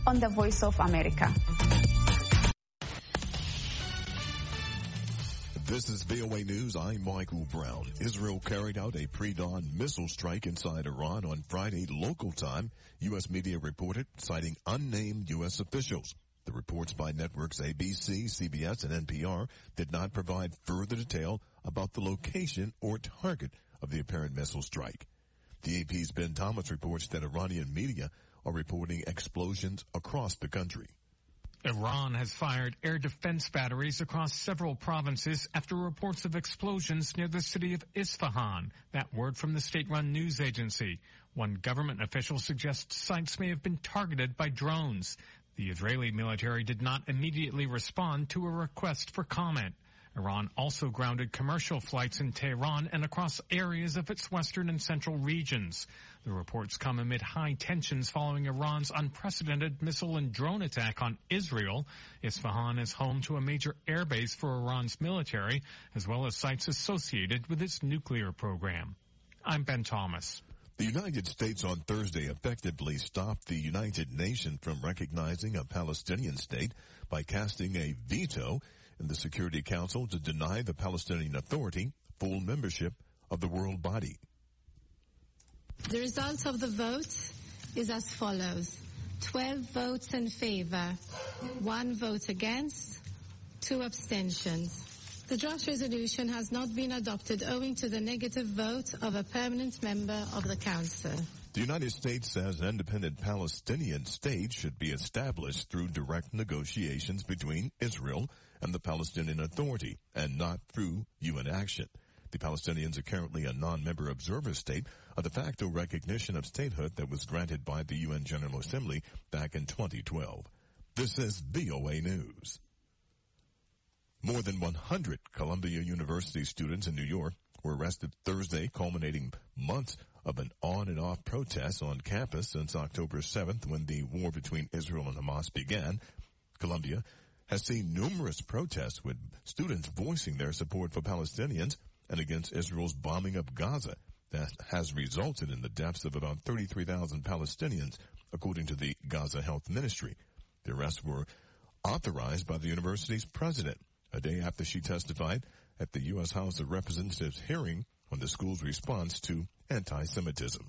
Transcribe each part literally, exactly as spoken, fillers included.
on the Voice of America. This is V O A News. I'm Michael Brown. Israel carried out a pre-dawn missile strike inside Iran on Friday local time, U S media reported, citing unnamed U S officials. The reports by networks A B C, C B S, and N P R did not provide further detail about the location or target of the apparent missile strike. The A P's Ben Thomas reports that Iranian media are reporting explosions across the country. Iran has fired air defense batteries across several provinces after reports of explosions near the city of Isfahan. That word from the state-run news agency. One government official suggests sites may have been targeted by drones. The Israeli military did not immediately respond to a request for comment. Iran also grounded commercial flights in Tehran and across areas of its western and central regions. The reports come amid high tensions following Iran's unprecedented missile and drone attack on Israel. Isfahan is home to a major airbase for Iran's military, as well as sites associated with its nuclear program. I'm Ben Thomas. The United States on Thursday effectively stopped the United Nations from recognizing a Palestinian state by casting a veto in the Security Council to deny the Palestinian Authority full membership of the world body. The result of the vote is as follows. twelve votes in favor, one vote against, two abstentions. The draft resolution has not been adopted owing to the negative vote of a permanent member of the Council. The United States says an independent Palestinian state should be established through direct negotiations between Israel and the Palestinian Authority, and not through U N action. The Palestinians are currently a non-member observer state, a de facto recognition of statehood that was granted by the U N General Assembly back in twenty twelve. This is V O A News. More than one hundred Columbia University students in New York were arrested Thursday, culminating months of an on and off protest on campus since October seventh, when the war between Israel and Hamas began. Columbia has seen numerous protests with students voicing their support for Palestinians and against Israel's bombing of Gaza that has resulted in the deaths of about thirty-three thousand Palestinians, according to the Gaza Health Ministry. The arrests were authorized by the university's president, a day after she testified at the U S House of Representatives hearing on the school's response to anti-Semitism.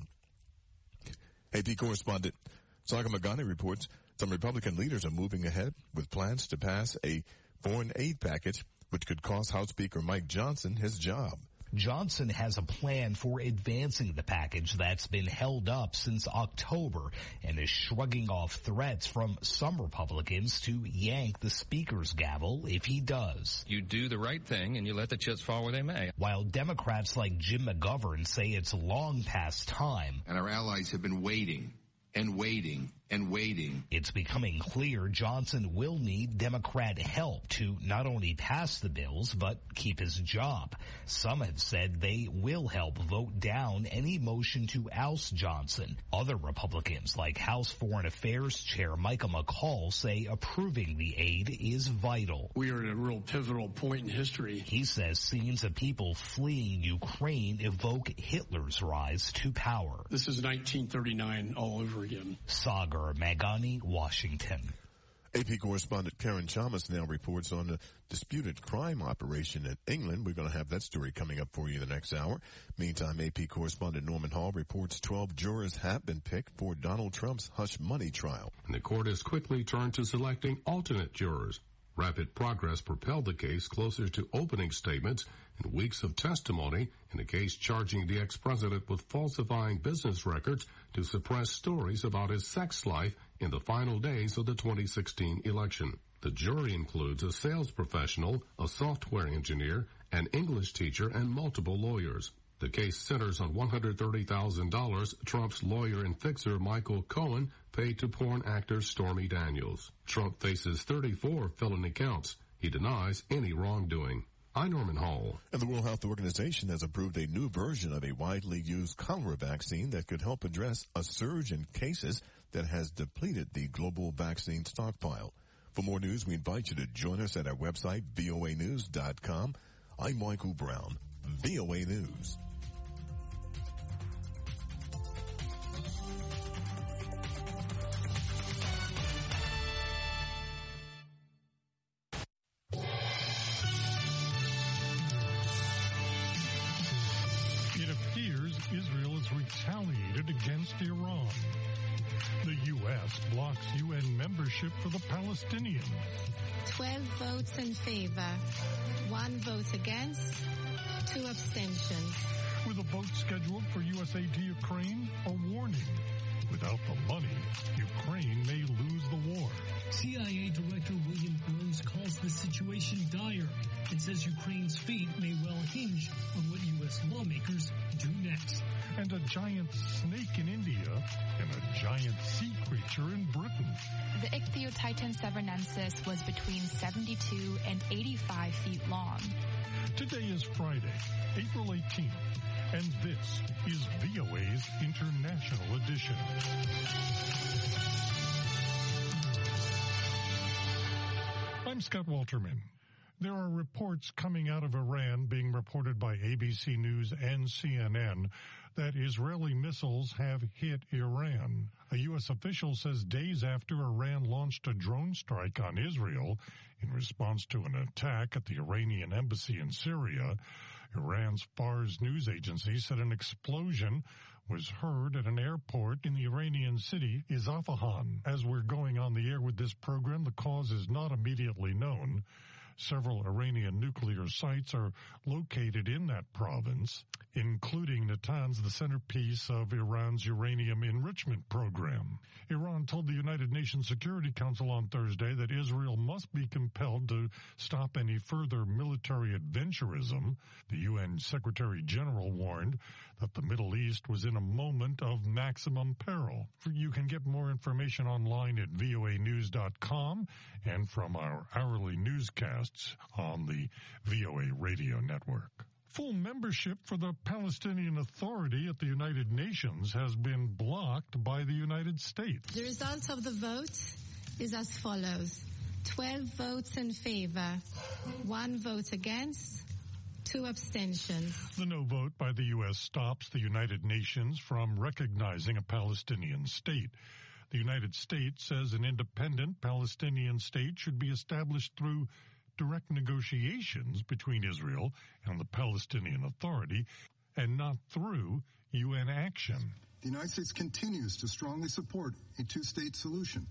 A P correspondent Saga Magani reports some Republican leaders are moving ahead with plans to pass a foreign aid package which could cost House Speaker Mike Johnson his job. Johnson has a plan for advancing the package that's been held up since October and is shrugging off threats from some Republicans to yank the Speaker's gavel if he does. You do the right thing and you let the chips fall where they may. While Democrats like Jim McGovern say it's long past time. And our allies have been waiting and waiting and waiting. It's becoming clear Johnson will need Democrat help to not only pass the bills, but keep his job. Some have said they will help vote down any motion to oust Johnson. Other Republicans, like House Foreign Affairs Chair Michael McCaul, say approving the aid is vital. We are at a real pivotal point in history. He says scenes of people fleeing Ukraine evoke Hitler's rise to power. This is nineteen thirty-nine all over again. Sagar Magani, Washington. A P correspondent Karen Chalmers now reports on the disputed crime operation in England. We're going to have that story coming up for you the next hour. Meantime, A P correspondent Norman Hall reports twelve jurors have been picked for Donald Trump's hush money trial. And the court has quickly turned to selecting alternate jurors. Rapid progress propelled the case closer to opening statements and weeks of testimony in a case charging the ex-president with falsifying business records to suppress stories about his sex life in the final days of the twenty sixteen election. The jury includes a sales professional, a software engineer, an English teacher, and multiple lawyers. The case centers on one hundred thirty thousand dollars Trump's lawyer and fixer Michael Cohen paid to porn actor Stormy Daniels. Trump faces thirty-four felony counts. He denies any wrongdoing. I'm Norman Hall. And the World Health Organization has approved a new version of a widely used cholera vaccine that could help address a surge in cases that has depleted the global vaccine stockpile. For more news, we invite you to join us at our website, V O A news dot com. I'm Michael Brown, V O A News. blocks U N membership for the Palestinians. twelve votes in favor, one vote against, two abstentions. With a vote scheduled for U S aid to Ukraine, a warning. Without the money, Ukraine may lose the war. C I A Director William Burns calls the situation dire and says Ukraine's fate may well hinge on what U S lawmakers do next. And a giant snake in India and a giant sea creature in Britain. The Ichthyotitan severnensis was between seventy-two and eighty-five feet long. Today is Friday, April eighteenth, and this is V O A's International Edition. I'm Scott Walterman. There are reports coming out of Iran being reported by A B C News and C N N that Israeli missiles have hit Iran. A U S official says days after Iran launched a drone strike on Israel in response to an attack at the Iranian embassy in Syria, Iran's Fars news agency said an explosion was heard at an airport in the Iranian city Isfahan. As we're going on the air with this program, the cause is not immediately known. Several Iranian nuclear sites are located in that province, including Natanz, the centerpiece of Iran's uranium enrichment program. Iran told the United Nations Security Council on Thursday that Israel must be compelled to stop any further military adventurism. The U N Secretary General warned that the Middle East was in a moment of maximum peril. You can get more information online at V O A news dot com and from our hourly newscasts on the V O A radio network. Full membership for the Palestinian Authority at the United Nations has been blocked by the United States. The result of the vote is as follows. twelve votes in favor, one vote against, two abstentions. The no vote by the U S stops the United Nations from recognizing a Palestinian state. The United States says an independent Palestinian state should be established through direct negotiations between Israel and the Palestinian Authority and not through U N action. The United States continues to strongly support a two-state solution.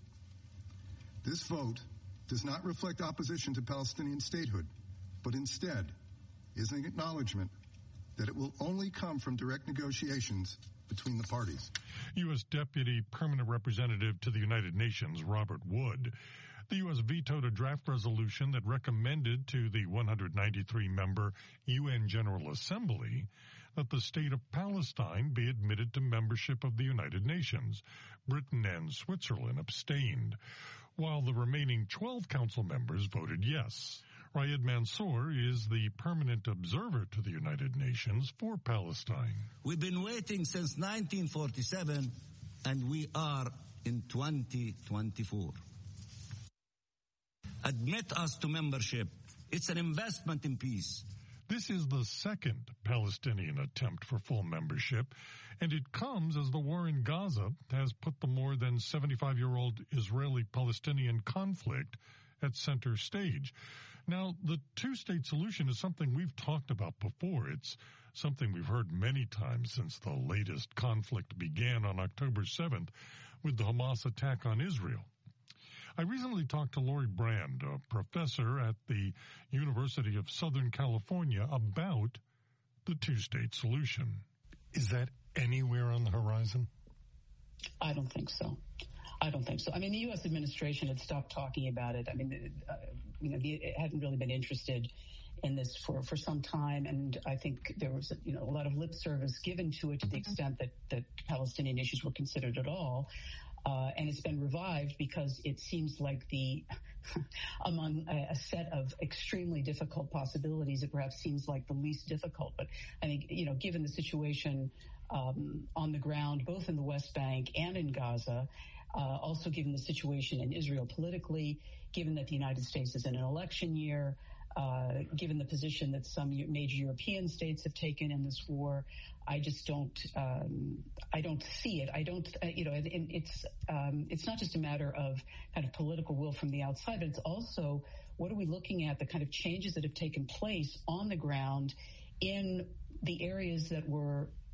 This vote does not reflect opposition to Palestinian statehood, but instead is an acknowledgement that it will only come from direct negotiations between the parties. U S Deputy Permanent Representative to the United Nations, Robert Wood. The U S vetoed a draft resolution that recommended to the one hundred ninety-three member U N General Assembly that the state of Palestine be admitted to membership of the United Nations. Britain and Switzerland abstained, while the remaining twelve council members voted yes. Riyad Mansour is the permanent observer to the United Nations for Palestine. We've been waiting since nineteen forty-seven, and we are in twenty twenty-four. Admit us to membership. It's an investment in peace. This is the second Palestinian attempt for full membership, and it comes as the war in Gaza has put the more than seventy-five-year-old Israeli-Palestinian conflict at center stage. Now, the two-state solution is something we've talked about before. It's something we've heard many times since the latest conflict began on October seventh with the Hamas attack on Israel. I recently talked to Lori Brand, a professor at the University of Southern California, about the two-state solution. Is that anywhere on the horizon? I don't think so. I don't think so. I mean, the U S administration had stopped talking about it. I mean, uh, you know, it hadn't really been interested in this for, for some time, and I think there was, you know, a lot of lip service given to it to the extent that, that Palestinian issues were considered at all. Uh, and it's been revived because it seems like the, among a, a set of extremely difficult possibilities, it perhaps seems like the least difficult. But I think, you know, given the situation um, on the ground, both in the West Bank and in Gaza, uh, also given the situation in Israel politically, given that the United States is in an election year, uh, given the position that some major European states have taken in this war, I just don't, um, I don't see it. I don't, uh, you know, it, it's, um, it's not just a matter of kind of political will from the outside, but it's also what are we looking at, the kind of changes that have taken place on the ground in the areas that were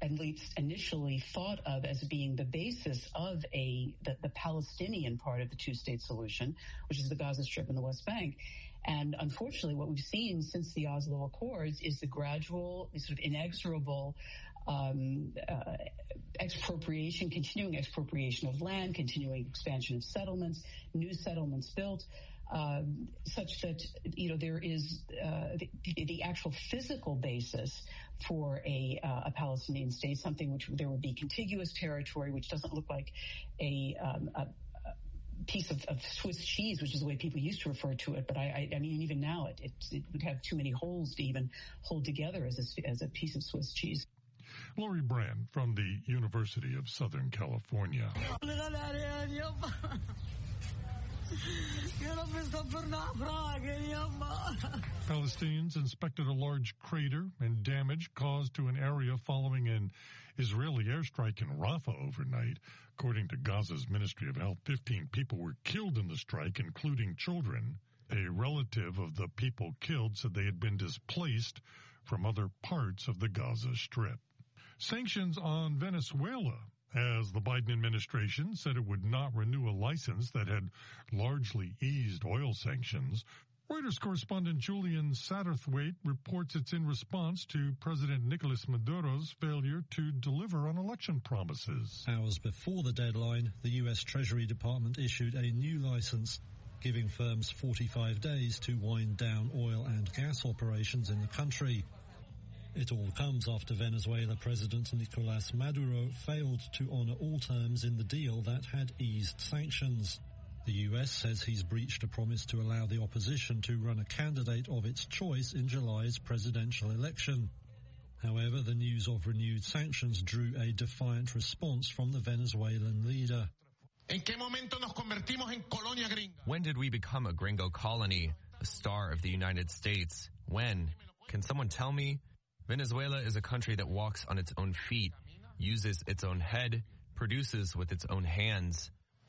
at least initially thought of as being the basis of a the, the Palestinian part of the two-state solution, which is the Gaza Strip and the West Bank. And unfortunately, what we've seen since the Oslo Accords is the gradual, sort of inexorable um, uh, expropriation, continuing expropriation of land, continuing expansion of settlements, new settlements built, um, such that, you know, there is uh, the, the actual physical basis for a, uh, a Palestinian state, something which there would be contiguous territory, which doesn't look like a, um, a piece of, of Swiss cheese, which is the way people used to refer to it. But I, I, I mean, even now, it, it, it would have too many holes to even hold together as a, as a piece of Swiss cheese. Lori Brand from the University of Southern California. Palestinians inspected a large crater and damage caused to an area following an Israeli airstrike in Rafah overnight. According to Gaza's Ministry of Health, fifteen people were killed in the strike, including children. A relative of the people killed said they had been displaced from other parts of the Gaza Strip. Sanctions on Venezuela, as the Biden administration said it would not renew a license that had largely eased oil sanctions. Reuters correspondent Julian Satterthwaite reports it's in response to President Nicolas Maduro's failure to deliver on election promises. Hours before the deadline, the U S Treasury Department issued a new license, giving firms forty-five days to wind down oil and gas operations in the country. It all comes after Venezuela President Nicolas Maduro failed to honor all terms in the deal that had eased sanctions. The U S says he's breached a promise to allow the opposition to run a candidate of its choice in July's presidential election. However, the news of renewed sanctions drew a defiant response from the Venezuelan leader. When did we become a gringo colony, a star of the United States? When? Can someone tell me? Venezuela is a country that walks on its own feet, uses its own head, produces with its own hands.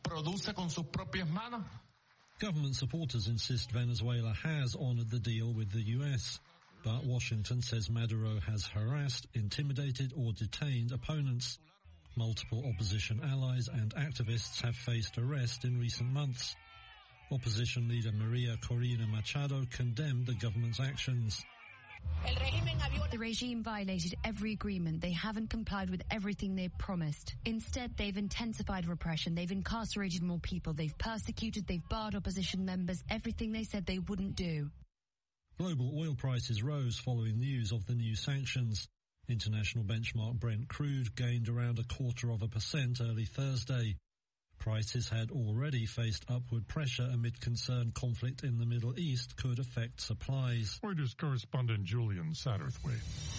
Government supporters insist Venezuela has honored the deal with the U S, but Washington says Maduro has harassed, intimidated or detained opponents. Multiple opposition allies and activists have faced arrest in recent months. Opposition leader Maria Corina Machado condemned the government's actions. The regime violated every agreement. They haven't complied with everything they promised. Instead, they've intensified repression. They've incarcerated more people. They've persecuted. They've barred opposition members. Everything they said they wouldn't do. Global oil prices rose following news of the new sanctions. International benchmark Brent crude gained around a quarter of a percent early Thursday. Prices had already faced upward pressure amid concern conflict in the Middle East could affect supplies. Reuters correspondent Julian Satterthwaite.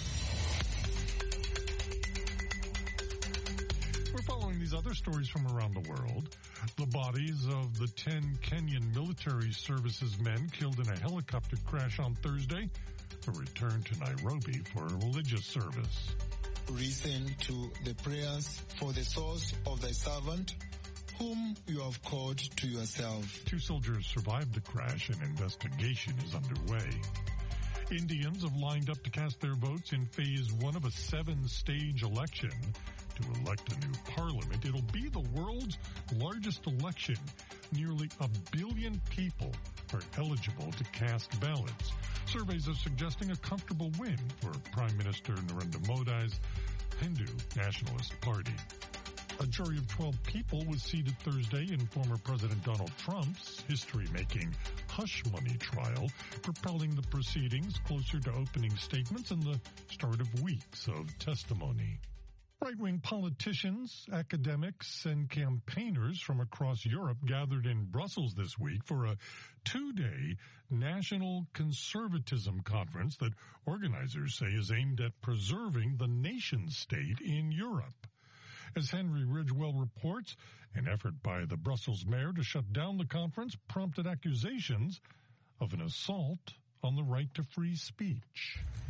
We're following these other stories from around the world. The bodies of the ten Kenyan military services men killed in a helicopter crash on Thursday were returned to Nairobi for a religious service. Listen to the prayers for the souls of thy servant, whom you have called to yourself. Two soldiers survived the crash and investigation is underway. Indians have lined up to cast their votes in phase one of a seven-stage election to elect a new parliament. It'll be the world's largest election. Nearly a billion people are eligible to cast ballots. Surveys are suggesting a comfortable win for Prime Minister Narendra Modi's Hindu Nationalist Party. A jury of twelve people was seated Thursday in former President Donald Trump's history-making hush money trial, propelling the proceedings closer to opening statements and the start of weeks of testimony. Right-wing politicians, academics, and campaigners from across Europe gathered in Brussels this week for a two-day national conservatism conference that organizers say is aimed at preserving the nation-state in Europe. As Henry Ridgewell reports, an effort by the Brussels mayor to shut down the conference prompted accusations of an assault on the right to free speech.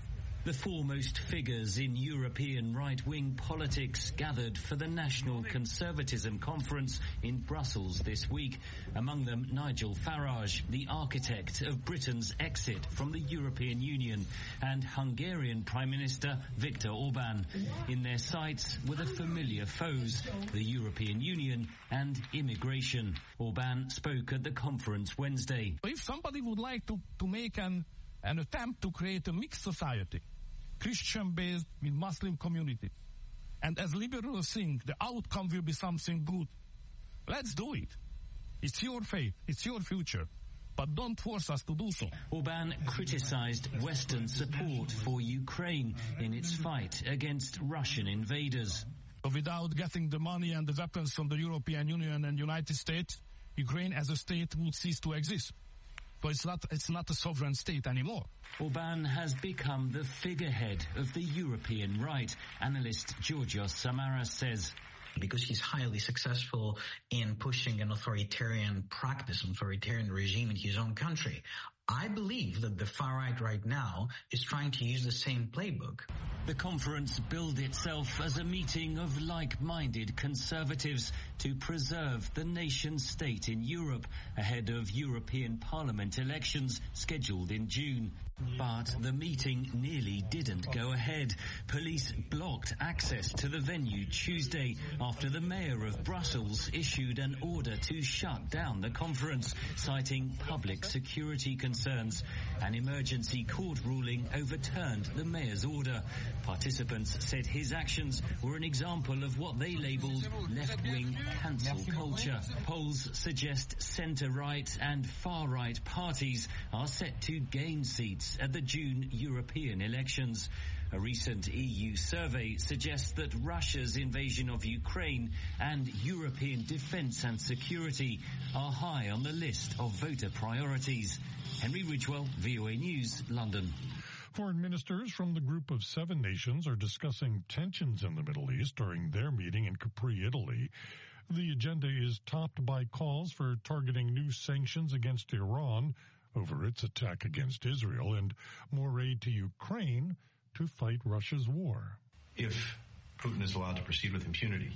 The foremost figures in European right-wing politics gathered for the National Conservatism Conference in Brussels this week. Among them, Nigel Farage, the architect of Britain's exit from the European Union, and Hungarian Prime Minister Viktor Orban. In their sights were the familiar foes, the European Union and immigration. Orban spoke at the conference Wednesday. If somebody would like to, to make an, an attempt to create a mixed society, Christian-based with Muslim community, and as liberals think the outcome will be something good, let's do it. It's your faith, it's your future, but don't force us to do so. Orban criticized Western support for Ukraine in its fight against Russian invaders. Without getting the money and the weapons from the European Union and United States, Ukraine as a state would cease to exist. So it's not, it's not a sovereign state anymore. Orban has become the figurehead of the European right, analyst Georgios Samaras says. Because he's highly successful in pushing an authoritarian practice, an authoritarian regime in his own country. I believe that the far right right now is trying to use the same playbook. The conference billed itself as a meeting of like-minded conservatives to preserve the nation state in Europe ahead of European Parliament elections scheduled in June. But the meeting nearly didn't go ahead. Police blocked access to the venue Tuesday after the mayor of Brussels issued an order to shut down the conference, citing public security concerns. An emergency court ruling overturned the mayor's order. Participants said his actions were an example of what they labelled left-wing cancel culture. Polls suggest centre-right and far-right parties are set to gain seats at the June European elections. A recent E U survey suggests that Russia's invasion of Ukraine and European defence and security are high on the list of voter priorities. Henry Ridgewell, V O A News, London. Foreign ministers from the Group of Seven Nations are discussing tensions in the Middle East during their meeting in Capri, Italy. The agenda is topped by calls for targeting new sanctions against Iran over its attack against Israel and more aid to Ukraine to fight Russia's war. If Putin is allowed to proceed with impunity,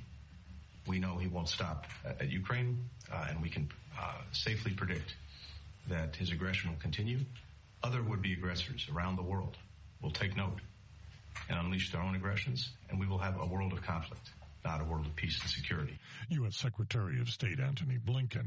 we know he won't stop at, at Ukraine, uh, and we can uh, safely predict that his aggression will continue. Other would-be aggressors around the world will take note and unleash their own aggressions, and we will have a world of conflict, not a world of peace and security. U S Secretary of State Antony Blinken.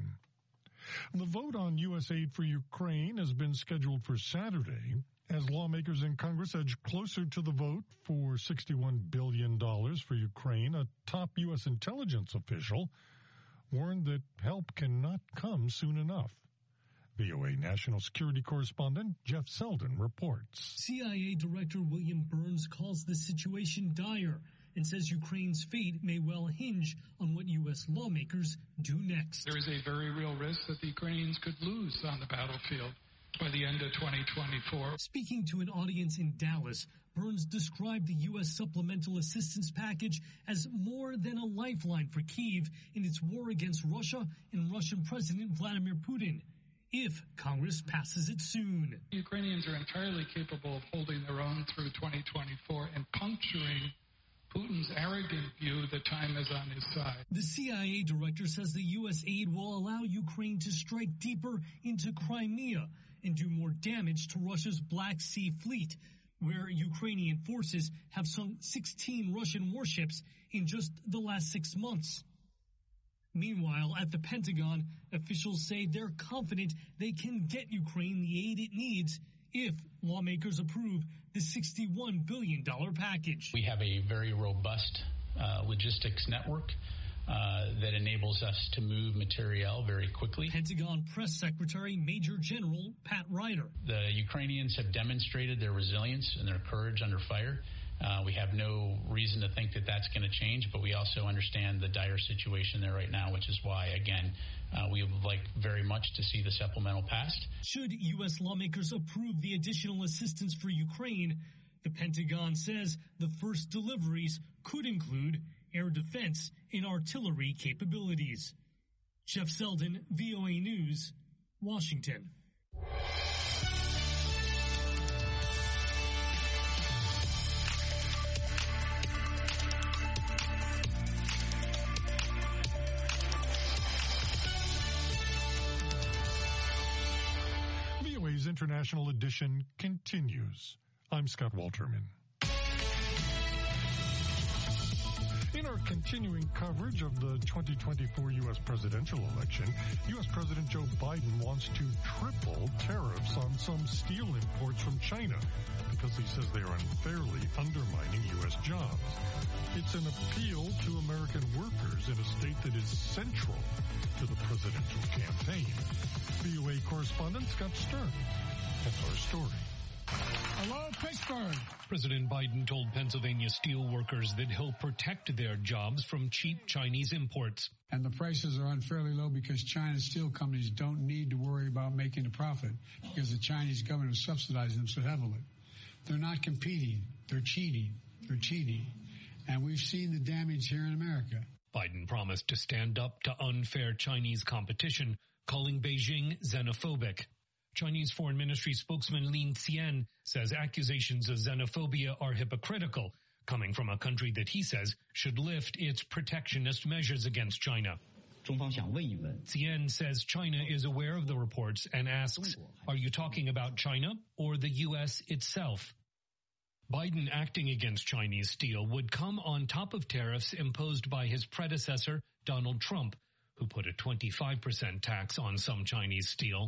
The vote on U S aid for Ukraine has been scheduled for Saturday as lawmakers in Congress edge closer to the vote for sixty-one billion dollars for Ukraine. A top U S intelligence official warned that help cannot come soon enough. V O A National Security Correspondent Jeff Selden reports. C I A Director William Burns calls the situation dire and says Ukraine's fate may well hinge on what U S lawmakers do next. There is a very real risk that the Ukrainians could lose on the battlefield by the end of twenty twenty-four. Speaking to an audience in Dallas, Burns described the U S supplemental assistance package as more than a lifeline for Kyiv in its war against Russia and Russian President Vladimir Putin, if Congress passes it soon. The Ukrainians are entirely capable of holding their own through twenty twenty-four and puncturing Putin's arrogant view that time is on his side. The C I A director says the U S aid will allow Ukraine to strike deeper into Crimea and do more damage to Russia's Black Sea Fleet, where Ukrainian forces have sunk sixteen Russian warships in just the last six months. Meanwhile, at the Pentagon, officials say they're confident they can get Ukraine the aid it needs if lawmakers approve the sixty-one billion dollars package. We have a very robust uh, logistics network uh, that enables us to move materiel very quickly. Pentagon Press Secretary Major General Pat Ryder. The Ukrainians have demonstrated their resilience and their courage under fire. Uh, we have no reason to think that that's going to change, but we also understand the dire situation there right now, which is why, again, uh, we would like very much to see the supplemental passed. Should U S lawmakers approve the additional assistance for Ukraine, the Pentagon says the first deliveries could include air defense and artillery capabilities. Jeff Selden, V O A News, Washington. V O A's International Edition continues. I'm Scott Walterman. In our continuing coverage of the twenty twenty-four U S presidential election, U S President Joe Biden wants to triple tariffs on some steel imports from China because he says they are unfairly undermining U S jobs. It's an appeal to American workers in a state that is central to the presidential campaign. V O A correspondent Scott Stern has our story. Hello, Pittsburgh. President Biden told Pennsylvania steel workers that he'll protect their jobs from cheap Chinese imports. And the prices are unfairly low because China's steel companies don't need to worry about making a profit because the Chinese government is subsidizing them so heavily. They're not competing. They're cheating. They're cheating. And we've seen the damage here in America. Biden promised to stand up to unfair Chinese competition, calling Beijing xenophobic. Chinese Foreign Ministry spokesman Lin Xian says accusations of xenophobia are hypocritical, coming from a country that he says should lift its protectionist measures against China. Xian says China is aware of the reports and asks, are you talking about China or the U S itself? Biden acting against Chinese steel would come on top of tariffs imposed by his predecessor, Donald Trump, who put a twenty-five percent tax on some Chinese steel.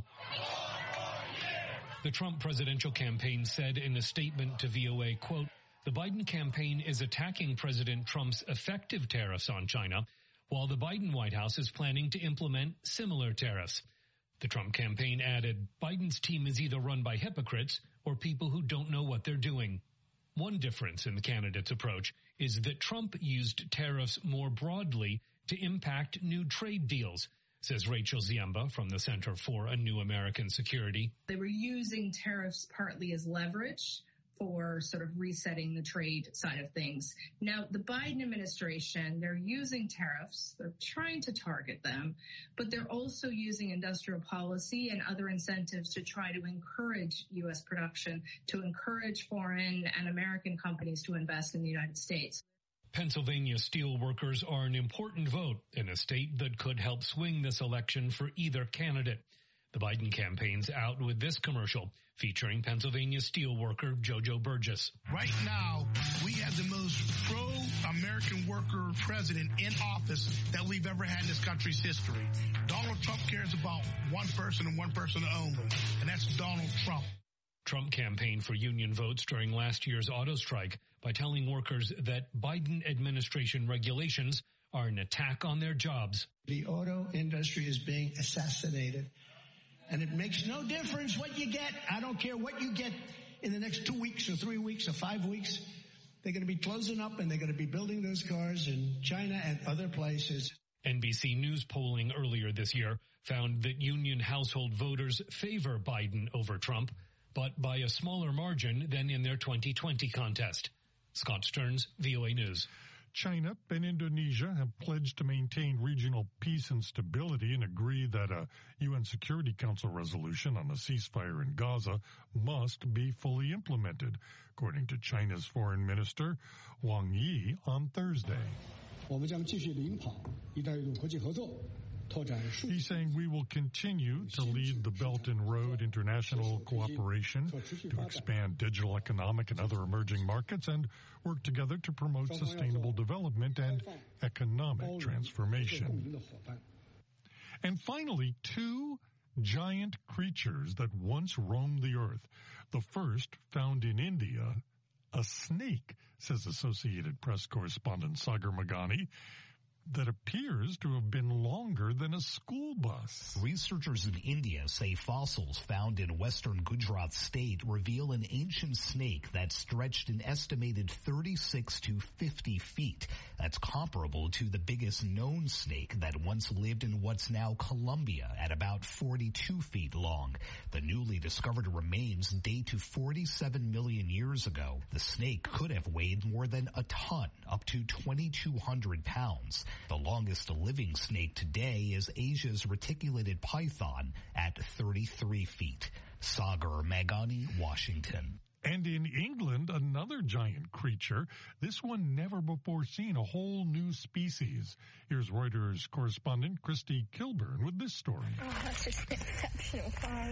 The Trump presidential campaign said in a statement to V O A, quote, the Biden campaign is attacking President Trump's effective tariffs on China, while the Biden White House is planning to implement similar tariffs. The Trump campaign added, Biden's team is either run by hypocrites or people who don't know what they're doing. One difference in the candidate's approach is that Trump used tariffs more broadly to impact new trade deals, says Rachel Ziemba from the Center for a New American Security. They were using tariffs partly as leverage for sort of resetting the trade side of things. Now, the Biden administration, they're using tariffs. They're trying to target them, but they're also using industrial policy and other incentives to try to encourage U S production, to encourage foreign and American companies to invest in the United States. Pennsylvania steel workers are an important vote in a state that could help swing this election for either candidate. The Biden campaign's out with this commercial featuring Pennsylvania steel worker Jojo Burgess. Right now, we have the most pro-American worker president in office that we've ever had in this country's history. Donald Trump cares about one person and one person only, and that's Donald Trump. Trump campaigned for union votes during last year's auto strike by telling workers that Biden administration regulations are an attack on their jobs. The auto industry is being assassinated, and it makes no difference what you get. I don't care what you get in the next two weeks or three weeks or five weeks. They're going to be closing up, and they're going to be building those cars in China and other places. N B C News polling earlier this year found that union household voters favor Biden over Trump, but by a smaller margin than in their twenty twenty contest. Scott Stearns, V O A News. China and Indonesia have pledged to maintain regional peace and stability and agree that a U N Security Council resolution on a ceasefire in Gaza must be fully implemented, according to China's Foreign Minister Wang Yi on Thursday. He's saying we will continue to lead the Belt and Road international cooperation to expand digital economic and other emerging markets and work together to promote sustainable development and economic transformation. And finally, two giant creatures that once roamed the earth. The first found in India, a snake, says Associated Press correspondent Sagar Magani, that appears to have been longer than a school bus. Researchers in India say fossils found in western Gujarat state reveal an ancient snake that stretched an estimated thirty-six to fifty feet. That's comparable to the biggest known snake that once lived in what's now Colombia at about forty-two feet long. The newly discovered remains date to forty-seven million years ago. The snake could have weighed more than a ton, up to twenty-two hundred pounds. The longest living snake today is Asia's reticulated python at thirty-three feet. Sagar Magani, Washington. And in England, another giant creature, this one never before seen, a whole new species. Here's Reuters correspondent Christy Kilburn with this story. Oh, that's just an exceptional find.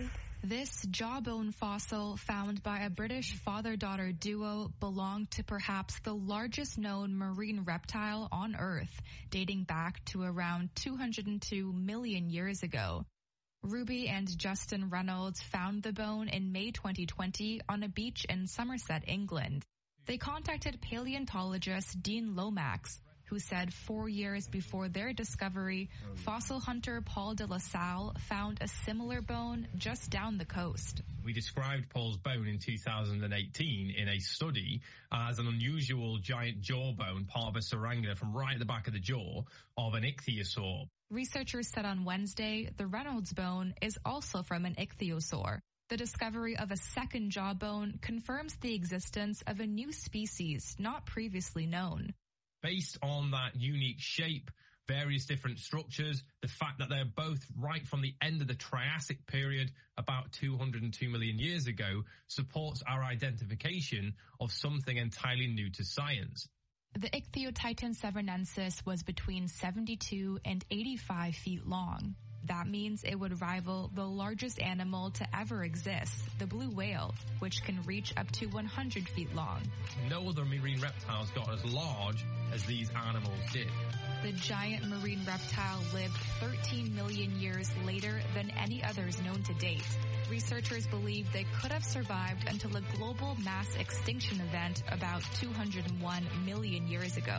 This jawbone fossil found by a British father-daughter duo belonged to perhaps the largest known marine reptile on Earth, dating back to around two hundred two million years ago. Ruby and Justin Reynolds found the bone in May twenty twenty on a beach in Somerset, England. They contacted paleontologist Dean Lomax, who said four years before their discovery, fossil hunter Paul de la Salle found a similar bone just down the coast. We described Paul's bone in two thousand eighteen in a study as an unusual giant jawbone, part of a saranga from right at the back of the jaw of an ichthyosaur. Researchers said on Wednesday the Reynolds bone is also from an ichthyosaur. The discovery of a second jawbone confirms the existence of a new species not previously known. Based on that unique shape, various different structures, the fact that they're both right from the end of the Triassic period, about two hundred two million years ago, supports our identification of something entirely new to science. The Ichthyotitan severnensis was between seventy-two and eighty-five feet long. That means it would rival the largest animal to ever exist, the blue whale, which can reach up to one hundred feet long. No other marine reptiles got as large as these animals did. The giant marine reptile lived thirteen million years later than any others known to date. Researchers believe they could have survived until a global mass extinction event about two hundred one million years ago.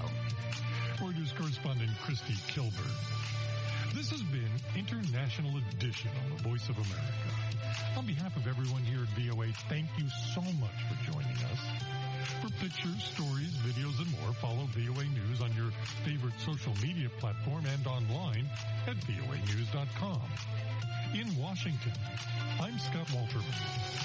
Reuters correspondent Christy Kilburn. This has been International Edition on the Voice of America. On behalf of everyone here at V O A, thank you so much for joining us. For pictures, stories, videos, and more, follow V O A News on your favorite social media platform and online at V O A news dot com. In Washington, I'm Scott Walterman.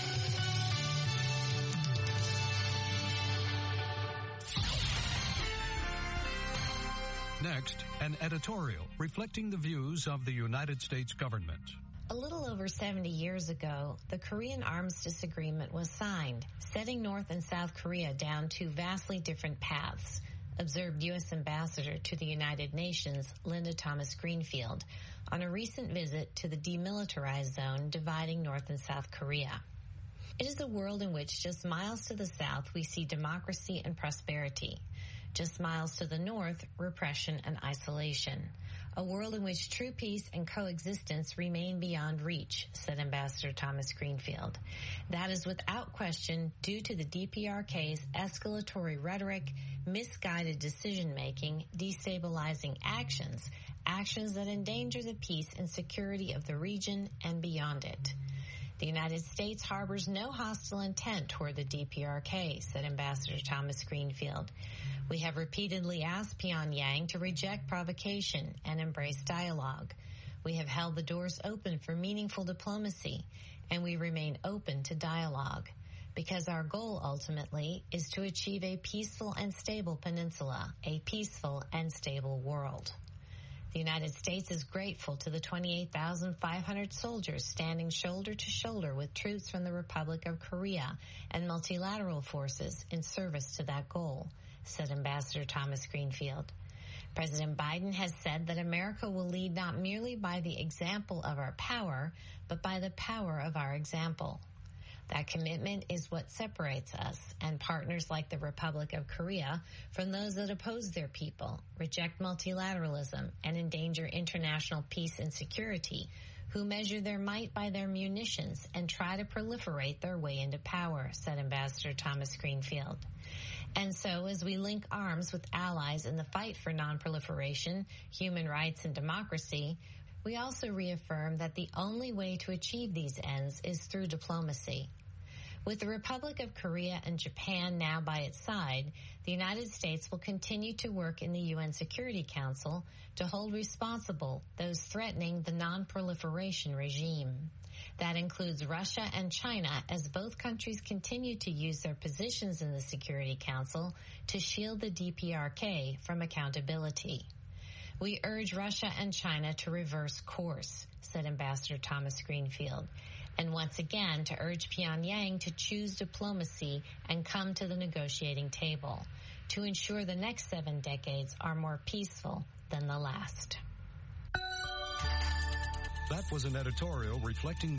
Next, an editorial reflecting the views of the United States government. A little over seventy years ago, the Korean Armistice Agreement was signed, setting North and South Korea down two vastly different paths, observed U S Ambassador to the United Nations, Linda Thomas Greenfield, on a recent visit to the demilitarized zone dividing North and South Korea. It is a world in which just miles to the south we see democracy and prosperity. Just miles to the north, repression and isolation. A world in which true peace and coexistence remain beyond reach, said Ambassador Thomas Greenfield. That is without question due to the D P R K's escalatory rhetoric, misguided decision-making, destabilizing actions, actions that endanger the peace and security of the region and beyond it. The United States harbors no hostile intent toward the D P R K, said Ambassador Thomas Greenfield. We have repeatedly asked Pyongyang to reject provocation and embrace dialogue. We have held the doors open for meaningful diplomacy, and we remain open to dialogue, because our goal ultimately is to achieve a peaceful and stable peninsula, a peaceful and stable world. The United States is grateful to the twenty-eight thousand five hundred soldiers standing shoulder to shoulder with troops from the Republic of Korea and multilateral forces in service to that goal, said Ambassador Thomas Greenfield. President Biden has said that America will lead not merely by the example of our power, but by the power of our example. That commitment is what separates us and partners like the Republic of Korea from those that oppose their people, reject multilateralism, and endanger international peace and security, who measure their might by their munitions and try to proliferate their way into power, said Ambassador Thomas Greenfield. And so, as we link arms with allies in the fight for nonproliferation, human rights, and democracy, we also reaffirm that the only way to achieve these ends is through diplomacy. With the Republic of Korea and Japan now by its side, the United States will continue to work in the U N Security Council to hold responsible those threatening the non-proliferation regime. That includes Russia and China, as both countries continue to use their positions in the Security Council to shield the D P R K from accountability. We urge Russia and China to reverse course, said Ambassador Thomas Greenfield, and once again to urge Pyongyang to choose diplomacy and come to the negotiating table to ensure the next seven decades are more peaceful than the last. That was an editorial reflecting